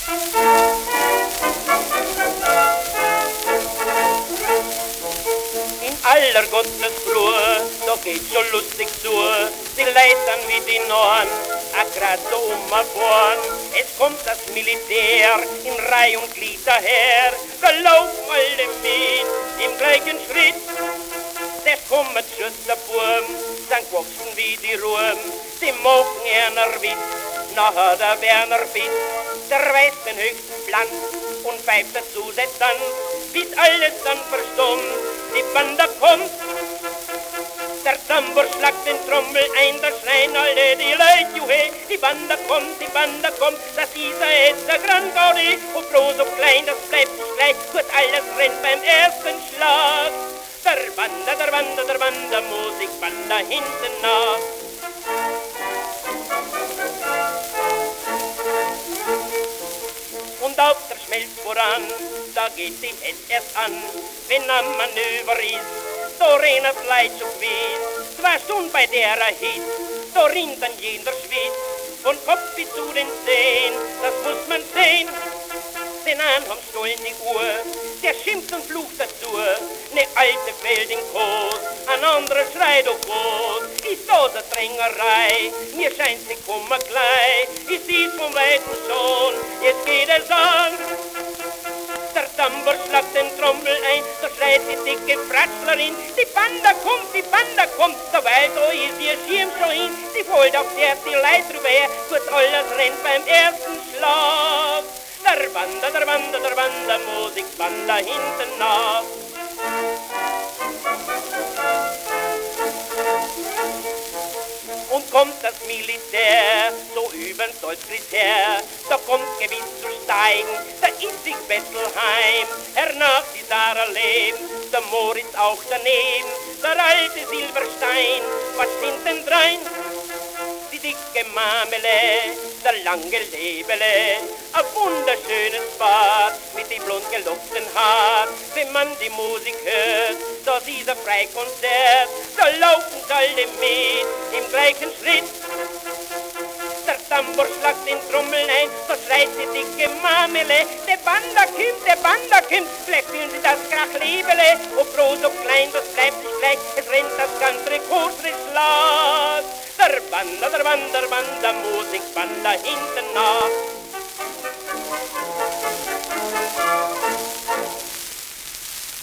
In aller Gottesruhe, da geht's so lustig zu, die Leitern wie die Norn, grad so vorn. Es kommt das Militär in Reih und Glied daher, da laufen alle mit im gleichen Schritt. Der kommt Schuss der Burm, dann wachsen wie die Ruhm, die machen einer Witz, nachher der Werner Bitt, der weiß den höchsten Plan und pfeift dazu seit dann, bis alles dann verstummt, die Banda kommt. Der Tambor schlagt den Trommel ein, da schreien alle die Leute, juhe, die Banda kommt, das ist jetzt der Grand Gaudi, ob groß, ob klein, das bleibt nicht gleich, gut, alles rennt beim ersten Schlag. Der Banda, Musikbanda hinten nach. Und auf der Schmelz voran, da geht die Hetz erst an, wenn am Manöver ist, da rennt das Leid so gewiss. 2 Stunden bei der Hit, da rinnt dann jeder Schwitz, von Kopf bis zu den Zehen, das muss man sehen. Den Anhang stollen die Uhr, der schimpft und flucht dazu, ne alte fällt in Kot, ein anderer schreit auf Brot, ist da der Drängerei, mir scheint sie kommen gleich, ich seh's vom Weiten schon, jetzt geht es an. Der Tambor schlagt den Trommel ein, da schreit die dicke Fratschlerin, die Banda kommt, dabei da ist ihr Schirm schon hin, die fällt auf der die Leid drüber her, gut alles rennt beim ersten Schlag. Der Banda, Musikbanda hinten nach. Und kommt das Militär, so übern Stolzkrieg her, da kommt gewiss zu steigen, der ist sich Bettelheim, hernach die Sarah lebt, der Moritz auch daneben, der alte Silberstein, was sind denn drein? Die dicke Mamele, der lange Lebele, ein wunderschönes Bad mit dem blond gelockten Haar. Wenn man die Musik hört, das ist ein Freikonzert, da laufen alle mit im gleichen Schritt. Der Tambor schlagt den Trommel ein, da schreit die dicke Mamele, der Banda kommt, vielleicht fühlen sie das Krachlebele, ob groß, ob klein, das bleibt nicht gleich, es rennt das ganze Kursschlag. Der Banda, Musikbanda hinten nach.